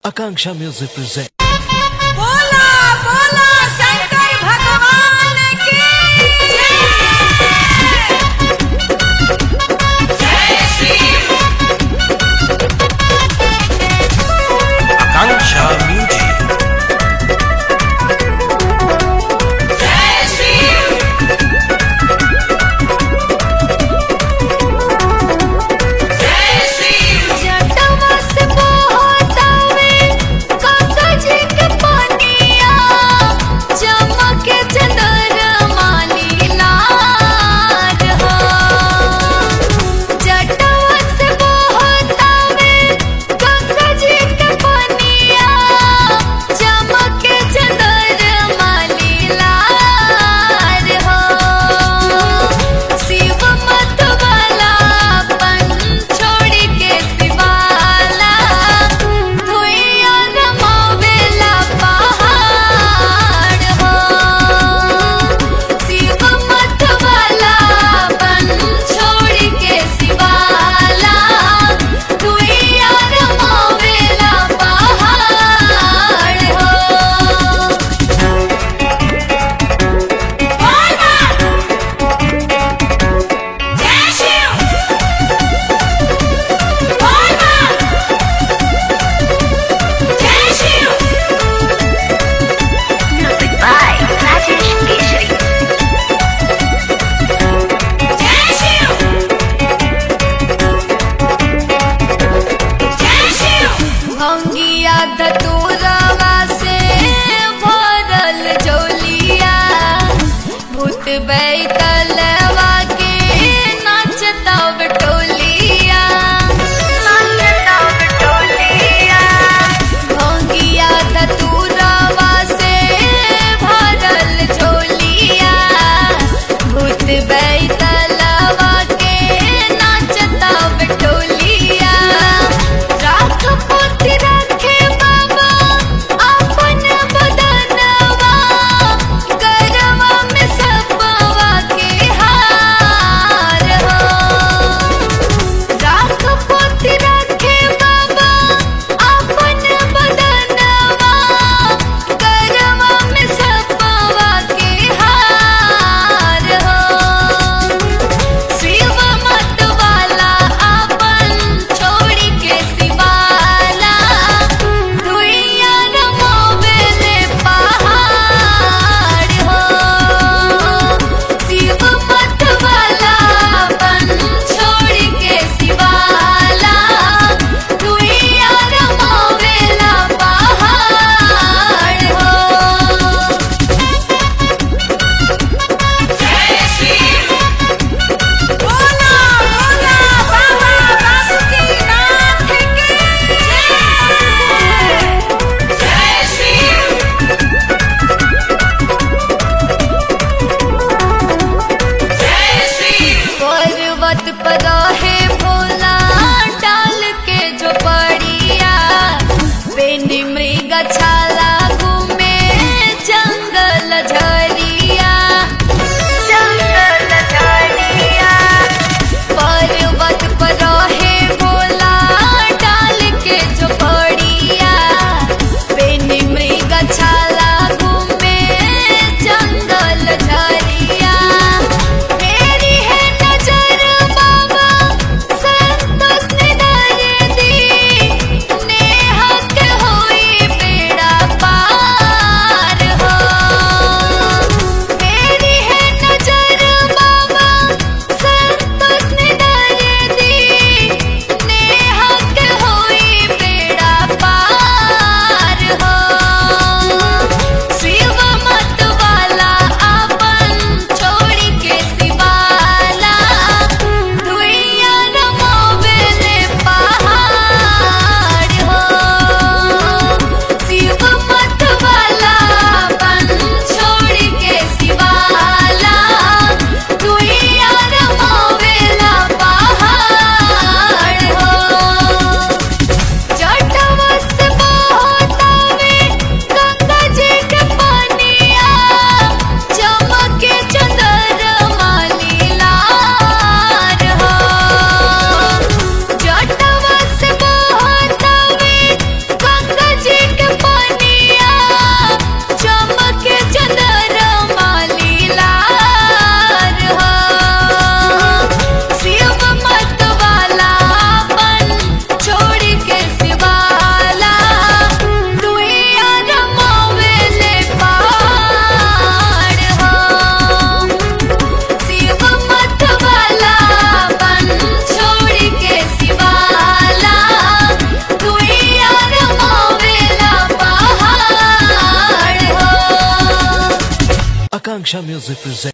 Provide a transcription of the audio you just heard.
Akanksha Music presents. बोला बोला शंकर भगवान की जय श्री Akanksha Music. जय श्री जय श्री जटवा से बहुत आवे गंगा जी के पानिया चमके चंद्रमा लीलार हो जटवा से बहुत आवे गंगा जी के पानिया चमके चंद्रमा लीलार हो शिव मत वाला पन छोड़ के शिवाला धुइया रमावेला पहाड़ हो शिव मत वाला पन छोड़ के शिवाला धुइया रमावेला पहाड़ हो जय शिव जय Shiv Music by Rajesh Keshri. जय शिव जय शिव भंगिया धतूरवा से भरल झोलिया भूत बैतलवा के नाचता बटोलिया भंगिया धतूरवा से भरल झोलिया भूत बैतलवा के नाचता बटोलिया राख पोती रखे बाबा अपन बदनवा गरवा में सपवा के हार हो राख पोती रखे बाबा अपन बदनवा गरवा में सपवा के हार हो शिव मत वाला अपन छोड़ के शिवाला धुइया रमावेले पहाड़ हो शिव मत वाला अपन छोड़ के शिवाला धुइया रमावेला पहाड़ हो जय श्री बोला बोला बाबा बासुकीनाथ की जय श्री जय श्री पर्वत पर रहे भोला डाल के जो पड़िया बेनी मृग छाला घूमे जंगल झरिया पर्वत पर रहे भोला डाल के जो पड़िया बेनी मृग छाला घूमे जंगल झरिया मेरी है नजर बाबा संतोष ने दर्दी नेहा के होई बेड़ा Diksha Music presents.